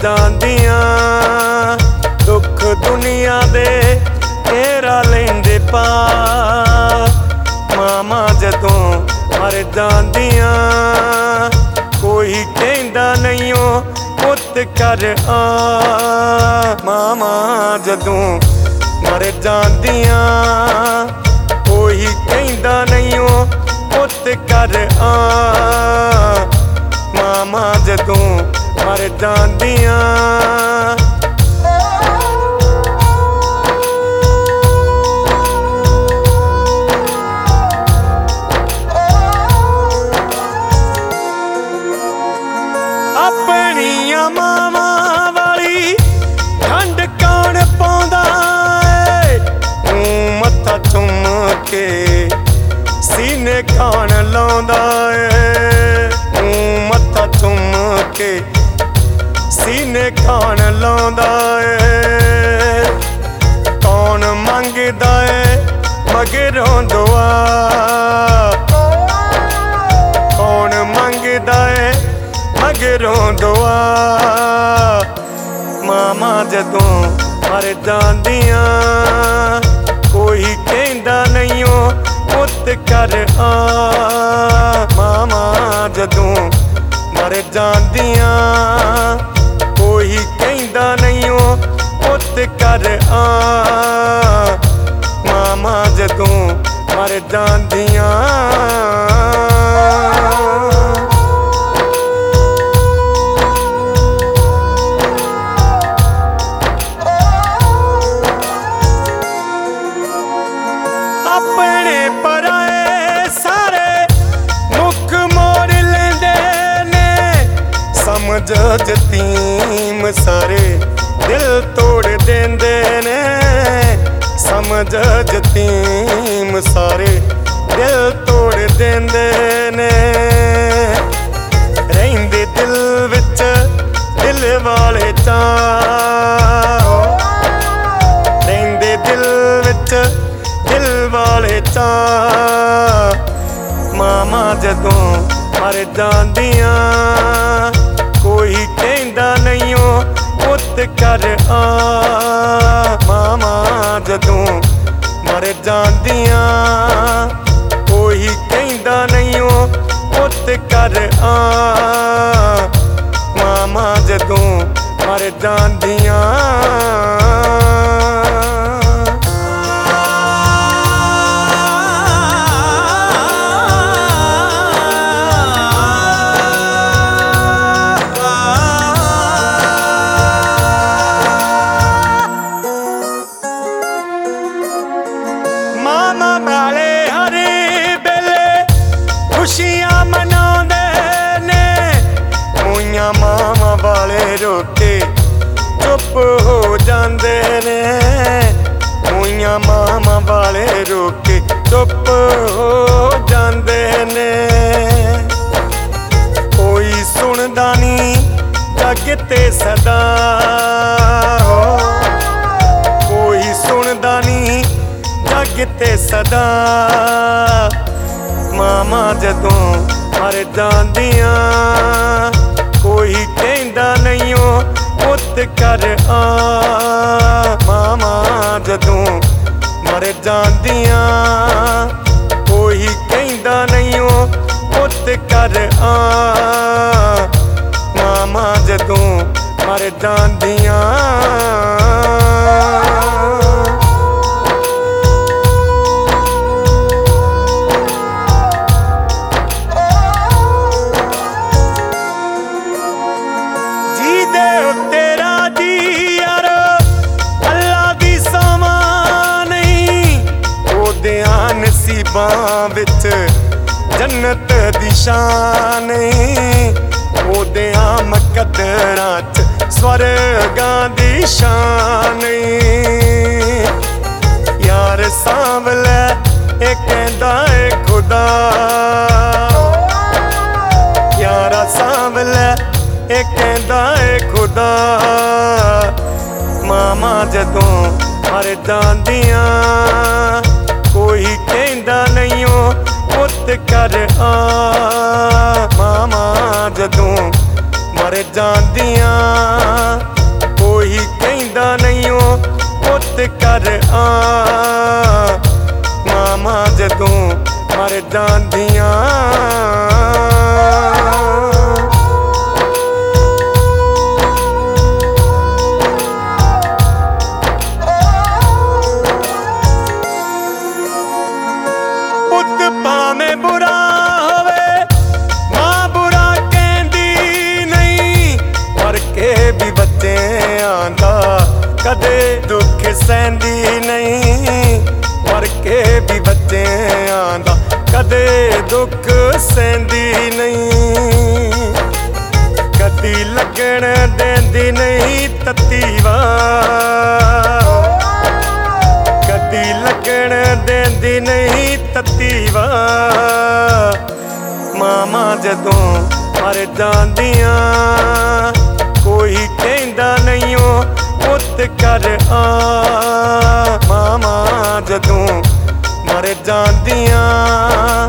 ਜਾਂਦੀਆਂ दुख दुनिया दे घेरा लेंदे पा मामा जदों मर जांदियां कोई कहंदा नहीं ओ पुत कर आ मामा जदों मर जांदियां कोई कहंदा नहीं ओ पुत कर आ मामा जदों मर जांदियां अपनियां मावां वाली ठंड कौन पाउंदा ऐ मत्था चुम के सीने कौन लाउंदा ऐ मत्था चुम के सीने कौन लाउंदा ऐ कौन मंगदा ऐ मगरों दुआ कौन मंगदा ऐ मगरों दुआ मामा जदों मर जांदियां कोई कहंदा नहीं ओ पुत कर आ मामा जदों मर जांदियां कोई कहंदा नहीं ओ पुत कर आ मामा जदों मर जांदियां अपने पराए सारे मुख मोड़ लेंदे ने समझ जतीम सारे दिल तोड़ देंदे ने समझ जतीम सारे दिल तोड़ देंदे ने रहिंदे दिल विच दिल वाले चाह रहिंदे दिल विच दिल वाले चा मामा जदों मर जांदियां कोई कहंदा नहीं ओ पुत कर आ मामा जदों मर जांदियां कोई कहंदा नहीं ओ पुत कर आ मामा जदों मर जांदियां मामा वाले हरे बेले खुशियां मनाउंदे ने मूइयां मामा वाले रोके चुप हो जांदे ने मूइयां मामा वाले रोके चुप हो जांदे ने कोई सुनदा नहीं जग ते सदा कोई सुनदा नहीं जग ते सदा मामा जदों मर जांदियां कोई कहंदा नहीं ओ पुत कर आ मामा जदों मर जांदियां कोई कहंदा नहीं ओ पुत कर आ मामा जदों मर जांदियां नसीबां विच जन्नत दी शान ओदियां मकदरां च स्वर्गां दी शान यार सांवले ए कहंदा ए खुदा यारा सांवले ए कहंदा ए खुदा मामा जदों मर जांदियां कोई कहंदा नहीं ओ पुत कर आ मामा जदों मर जांदियां कर आ मामा जदों मर जांदियां पुत भावें बुरा होवे मां बुरा कहंदी नहीं पर के भी बच्चे आंदा कदे दुख सहंदी नहीं पर के भी बच्चे आंदा कदे दुख सहंदी नहीं कदी लगन देंदी नहीं तत्ती वाह कदी लगन देंदी नहीं तत्ती वाह मामा जदों मर जांदियां कोई कहंदा नहीं ओ पुत कर आ मामा जदों मर जांदियां